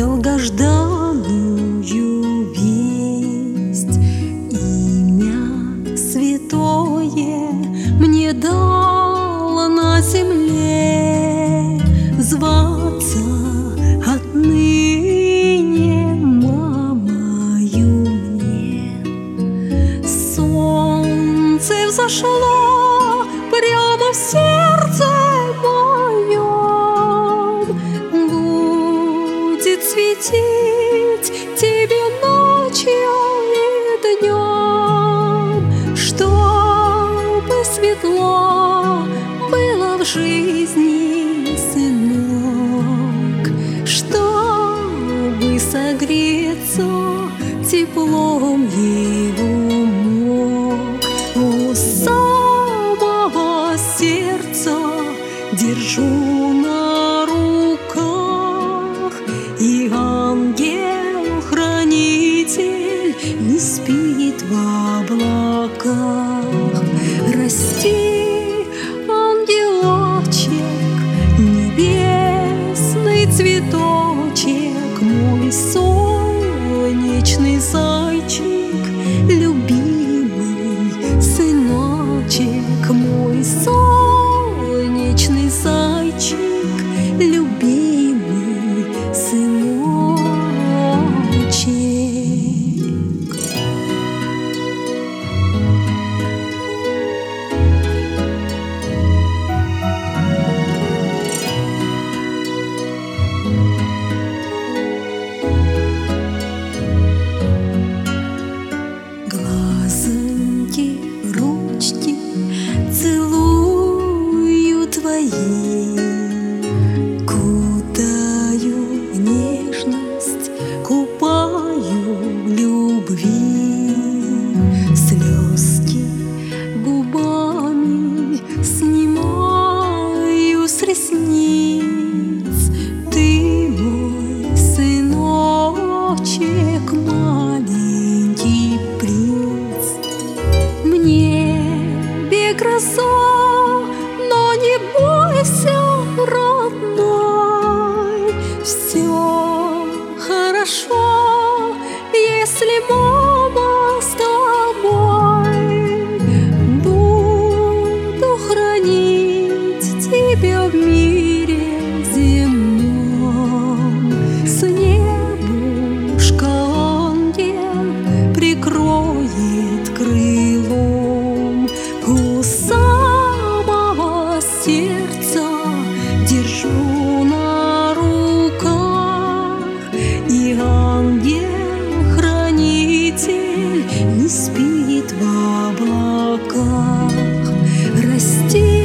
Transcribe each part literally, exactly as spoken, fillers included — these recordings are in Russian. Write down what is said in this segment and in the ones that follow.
долгожданную весть. Имя святое мне дало на земле, зваться отныне мамою мне. Солнце взошло прямо в сердце моем, будет светить тебе ночью и днем, чтобы светло было в жизни, сынок, чтобы согреться теплом его мог. У самого сердца держу на руках, и ангел-хранитель не спит в облаках. Расти, ангелочек, небесный цветочек, мой солнечный зайчик, любимый сыночек, мой солнечный зайчик, любимый сыночек. Глазоньки, ручки целую твои, кутаю в нежность, купаю в любви. Слезки губами снимаю с ресниц. Ты мой сыночек, маленький принц. Мне небе гроза, но не бойся, родной, все хорошо, если мама с тобой. Буду хранить тебя в мире земном, с небушка ангел прикроет крылом. У самого сердца держу на руках, и ангел-хранитель не спит в облаках. Расти,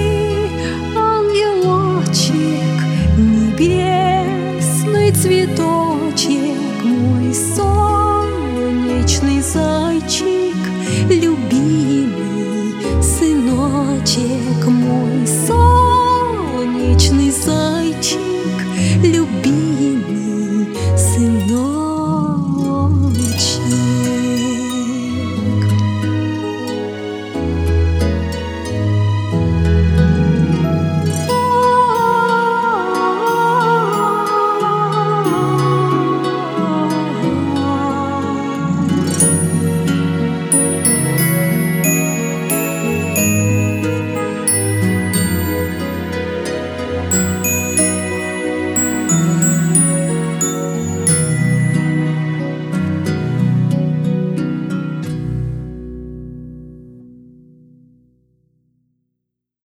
ангелочек, небесный цветочек, мой солнечный зайчик, любимый сыночек, мой солнечный зайчик, любимый